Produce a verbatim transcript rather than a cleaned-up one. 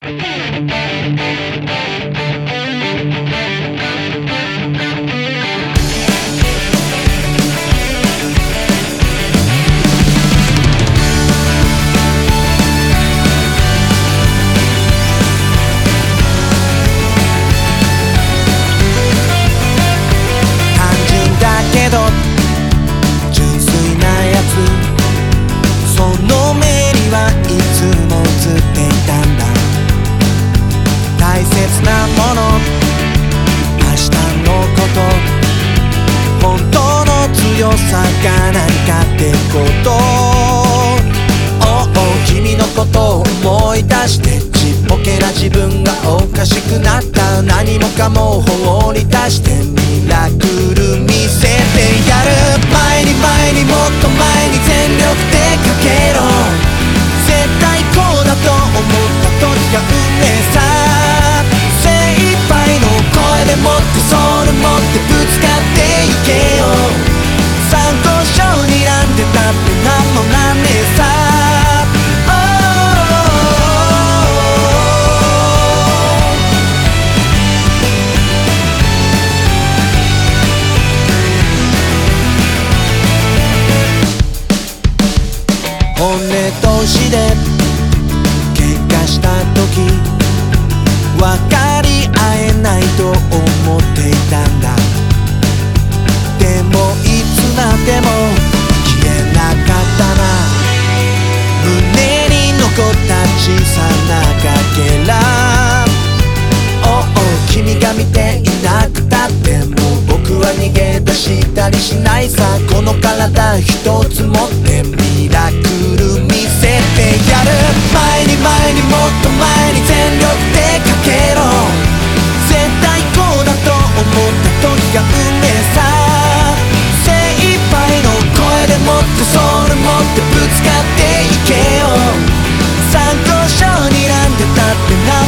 自分がおかしくなった何もかも放り出してミラクル見せてやる前に前にもっと前に全力でかけろ絶対こうだと思った時が運命さ精一杯の声でもってソウル持ってぶつかっていけよ参考書になんてたってなんもなんねえさ本音同士で喧嘩した時分かり合えないと思っていたんだでもいつまでも消えなかったな胸に残った小さなかけらおお君が見ていなくたってもう僕は逃げ出したりしないさこの体一つ持ってミラクル見せてやる前に前にもっと前に全力でかけろ絶対こうだと思った時が運命さ精一杯の声でもってソウル持ってぶつかっていけよ参考書になんてたってな